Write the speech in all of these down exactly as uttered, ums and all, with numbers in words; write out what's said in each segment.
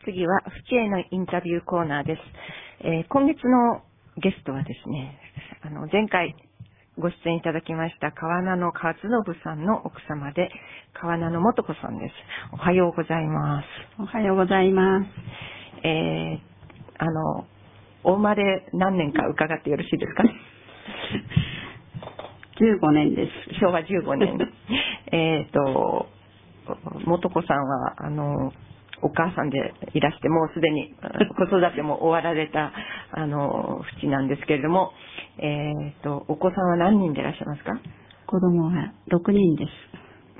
次は、淵へのインタビューコーナーです。えー、今月のゲストはですね、あの、前回ご出演いただきました川名の勝信さんの奥様で、川名の素子さんです。おはようございます。 おはようございます。 えー、あの、お生まれ何年か伺ってよろしいですか？ じゅうごねんです。 しょうわじゅうごねん。えっと、素子さんは、あの、お母さんでいらして、もうすでに子育ても終わられた、あの、淵なんですけれども、えっと、お子さんは何人でいらっしゃいますか？ 子供はろくにんです。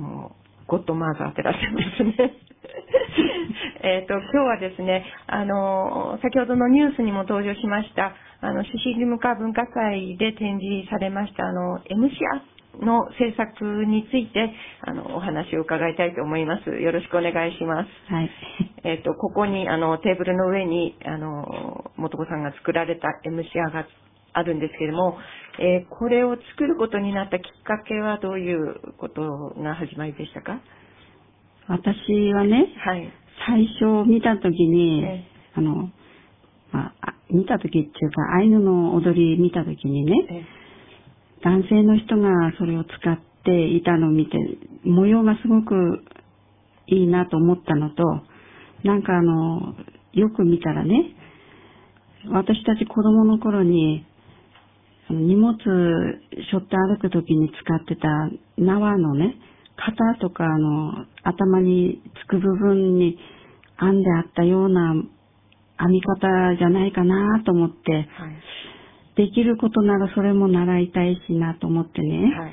もう、ゴッドマザーってらっしゃいますね。えっと、今日はですね、あの、先ほどのニュースにも登場しました、あの、朱子事務課文化祭で展示されました、あの、エムシー の制作について、あの、お話を伺いたいと思います。よろしくお願いします。 はい。 えっと、ここに、あの、テーブルの上に、あの、素子さんが作られた エムシー があるんですけれども、えー、これを作ることになったきっかけはどういうことが始まりでしたか？ 私はね、 はい、 最初見たときに、 えあの、まあ、見たときっていうか、アイヌの踊り見たときにね、 え男性の人がそれを使っていたのを見て、模様がすごくいいなと思ったのと、なんかあの、よく見たらね、私たち子供の頃に、荷物背負って歩くときに使ってた縄のね、肩とかあの頭につく部分に編んであったような編み方じゃないかなと思って、はい、できることならそれも習いたいしなと思ってね、はい、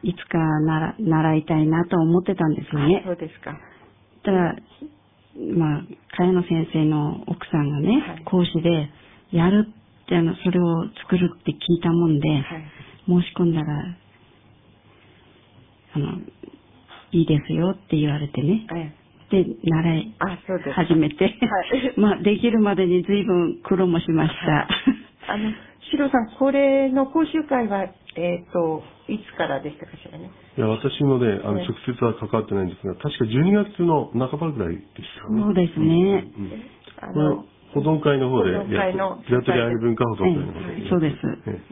いつかなら習いたいなと思ってたんですよね。 そうですか。 ただ、まあ、茅野先生の奥さんがね、はい、講師でやるってあのそれを作るって聞いたもんで、はい、申し込んだらあのいいですよって言われてね、はい、で習い始めて、はい、まあできるまでに随分苦労もしました。はい、 あのシロさん、これの講習会はえっ、ー、といつからでしたかしらね。 いや、私もね、あの、ね、直接は関わってないんですが、確かじゅうにがつの半ばぐらいでしたね。 そうですね。 うんうん、あの保存会の方でやって、平取アイヌ文化保存会の方で、 はい、そうです。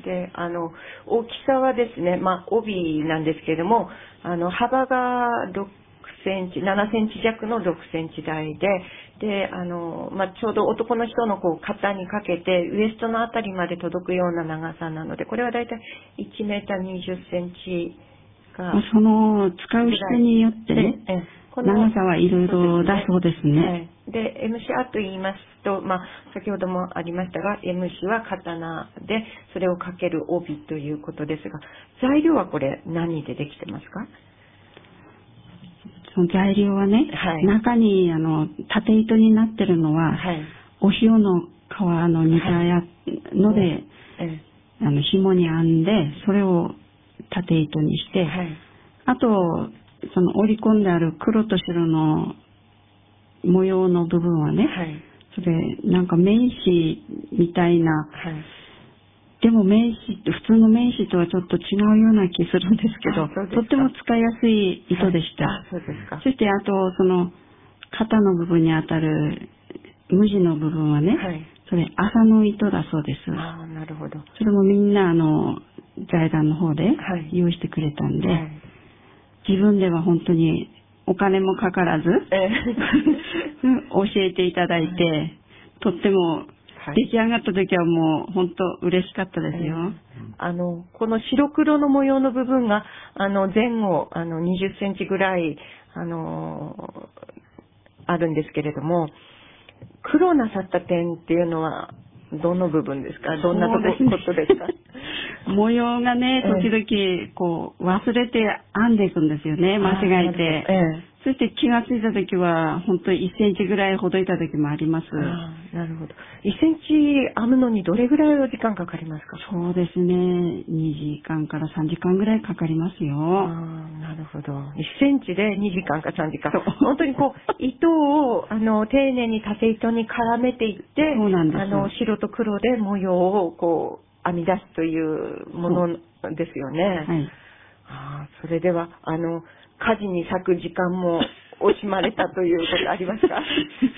で、あの大きさはですね、まあ帯なんですけれども、あの幅がろくセンチ、ななセンチ弱のろくセンチ台で、で、あのまあちょうど男の人のこう肩にかけてウエストのあたりまで届くような長さなので、これはだいたいいちメーターにじゅっセンチが、 その使う人によってね、長さはいろいろだそうですね。はい、 で、エムシーアール と言いますと、まあ、先ほどもありましたが、エムシー は刀で、それをかける帯ということですが、材料はこれ何でできてますか？ その材料はね、はい、中にあの縦糸になってるのは、はい、おひよの皮の似たやので、はい、あの紐に編んで、それを縦糸にして、はい、あと、その織り込んである黒と白の模様の部分はね、はい、それなんか名刺みたいな、はい、でも名刺って普通の名刺とはちょっと違うような気するんですけど、とっても使いやすい糸でした。はい、そうですか。そしてあとその肩の部分にあたる無地の部分はね、はい、それ麻の糸だそうです。 ああ、なるほど。 それもみんなあの財団の方で用意してくれたんで、はい、自分では本当にお金もかからず、えー、教えていただいて、はい、とっても出来上がった時はもう本当嬉しかったですよ。 えー、あのこの白黒の模様の部分があの前後あのにじゅっセンチぐらいあのあるんですけれども、苦労なさった点っていうのはどの部分ですか？どんなことですか？ 模様がね、時々こう忘れて編んでいくんですよね、間違えて。ええ、そして気がついた時は本当にいっセンチぐらいほどいた時もあります。 ああ、なるほど。いっセンチ編むのにどれぐらいの時間かかりますか？ そうですね、にじかんからさんじかんぐらいかかりますよ。 ああ、なるほど。いっセンチでにじかんかさんじかん。本当にこう糸をあの丁寧に縦糸に絡めていって、そうなんです。あの白と黒で模様をこう編み出すというものですよね。はい。ああ、それではあの家事に割く時間も惜しまれたということありますか？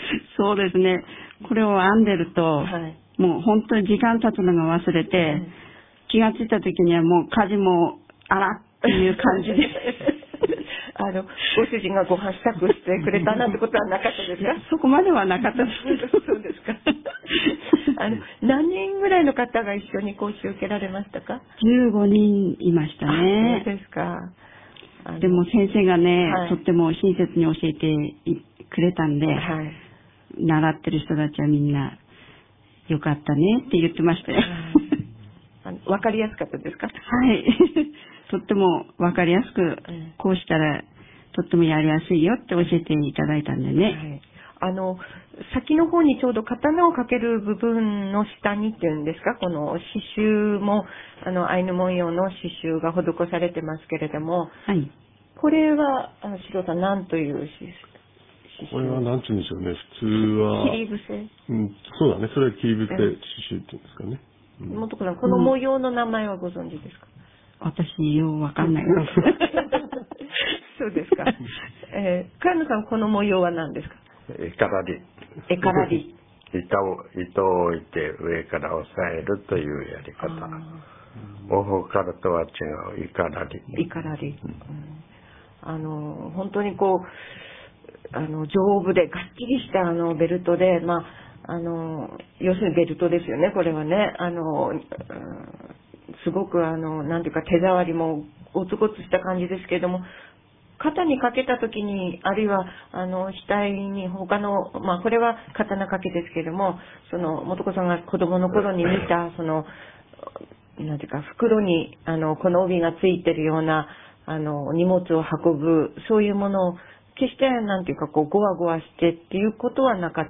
そうですね。これを編んでると、はい、もう本当に時間経つのが忘れて、はい、気がついた時にはもう家事もあらっていう感じで。 あの、ご主人がご飯支度してくれたなんてことはなかったですか？ そこまではなかったです。 そうですか。あの、何人ぐらいの方が一緒に講習受けられましたか？ じゅうごにんいましたね。 そうですか。 でも先生がね、はい、とっても親切に教えてくれたんで、はい、習ってる人たちはみんなよかったねって言ってましたよ。 はい、わかりやすかったですか？ はい。とってもわかりやすく、こうしたらとってもやりやすいよって教えていただいたんでね。はい、 あの、先の方にちょうど刀をかける部分の下にっていうんですか、この刺繍も、あの、アイヌ文様の刺繍が施されてますけれども、はい、これは、あの、シロさん、何という刺繍？ これは何て言うんでしょうね、普通は。 切り伏せ、 うん、そうだね、それは切り伏せ刺繍っていうんですかね。 もとこさん、この模様の名前はご存知ですか？ うん、私、ようわかんない。 そうですか。えー、茅野さん、この模様は何ですか？ えからり。 えからり。 糸を、糸を置いて上から押さえるというやり方。オホカルとは違う、いからり。 いからり。うん、あの、本当にこう、あの、丈夫でがっちりしたあのベルトで、まあ、あの、要するにベルトですよね、これはね。あの、うん、すごくあの、なんていうか手触りもゴツゴツした感じですけれども、肩にかけた時に、あるいは、あの、額に他の、まあ、これは刀掛けですけれども、その、元子さんが子供の頃に見た、その、なんていうか、袋に、あの、この帯がついてるような、あの、荷物を運ぶ、そういうものを、決して、なんていうか、こう、ゴワゴワしてっていうことはなかった。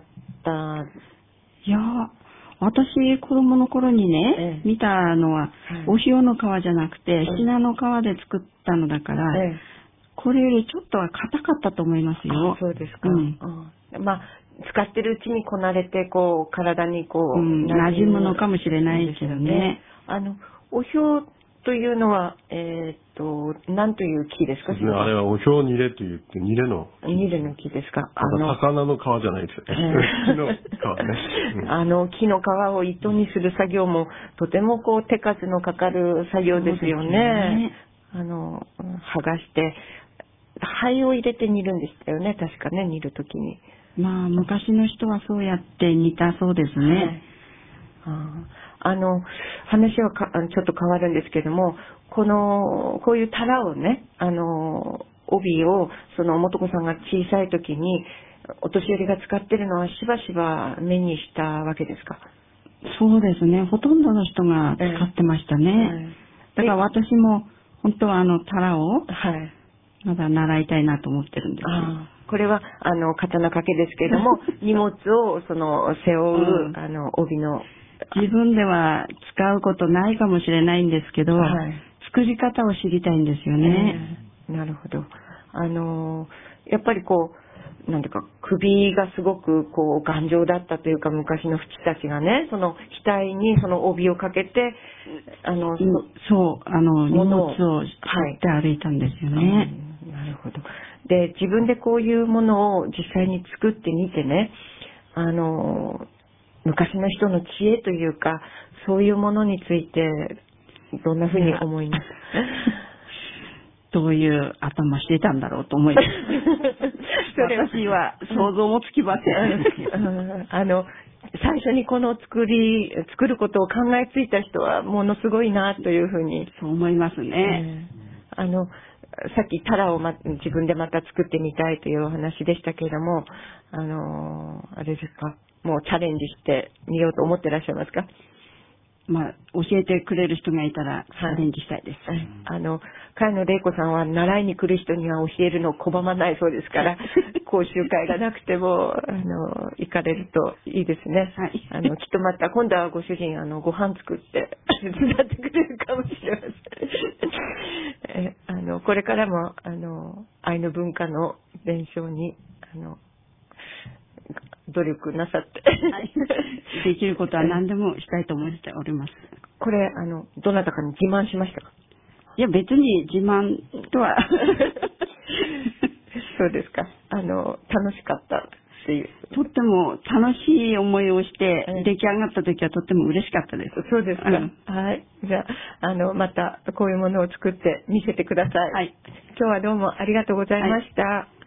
いや、私、子供の頃にね、ええ、見たのは、はい、おひよの皮じゃなくて、シナの皮で作ったのだから、ええ、これよりちょっとは硬かったと思いますよ。 そうですか。うんうん、まあ、使ってるうちにこなれて、こう、体にこう、うん、 馴染むのかもしれないけどね。 あの、おひょうというのは、えー、っと、何という木ですか？ ね、あれはおひょうにれと言って、にれの。 にれの木ですか？ あの、魚の皮じゃないですよね。木の皮ね。 うん、あの、木の皮を糸にする作業も、とてもこう、手数のかかる作業ですよね。ね、あの、剥がして、灰を入れて煮るんでしたよね、確かね、煮るときに。 まあ、昔の人はそうやって煮たそうですね。はい、 あ, あの、話はかちょっと変わるんですけども、この、こういうタラをね、あの、帯を、その元子さんが小さいときに、お年寄りが使ってるのはしばしば目にしたわけですか？ そうですね、ほとんどの人が使ってましたね。えーはい、だから私も、本当はあの、タラを、はい。まだ習いたいなと思ってるんですよ。 あ、これは、あの、刀掛けですけれども、荷物を、その、背負う、うん、あの、帯の。 自分では使うことないかもしれないんですけど、はい、作り方を知りたいんですよね。 えー、なるほど。あの、やっぱりこう、なんていうか、首がすごく、こう、頑丈だったというか、昔の父たちがね、その、額にその帯をかけて、あの、 そう、あの、荷物を背負って歩いたんですよね。はい、 なるほど。で、自分でこういうものを実際に作ってみてね、あの、昔の人の知恵というか、そういうものについて、どんなふうに思いますか？ どういう頭してたんだろうと思います。私は想像もつきません。 あの、最初にこの作り、作ることを考えついた人はものすごいなというふうに。 そう思いますね。 えー、あの、さっきタラを、ま、自分でまた作ってみたいというお話でしたけれども、あの、あれですか、もうチャレンジしてみようと思ってらっしゃいますか？ まあ、教えてくれる人がいたらチャレンジしたいです。 はい、あの、茅野玲子さんは習いに来る人には教えるのを拒まないそうですから、講習会がなくても、あの、行かれるといいですね。はい。あの、きっとまた、今度はご主人、あの、ご飯作って手伝ってくれるかもしれません。え、あの、これからも、あの、アイヌ文化の伝承に、あの、努力なさって、はい、 できることは何でもしたいと思っております。 これ、あの、どなたかに自慢しましたか？ いや、別に自慢とは。 そうですか。あの、楽しかったっていう。 とっっても楽しい思いをして出来上がった時はとっても嬉しかったです。 そうですか。うん、はい。じゃあ、あの、またこういうものを作って見せてください。はい。今日はどうもありがとうございました。はい。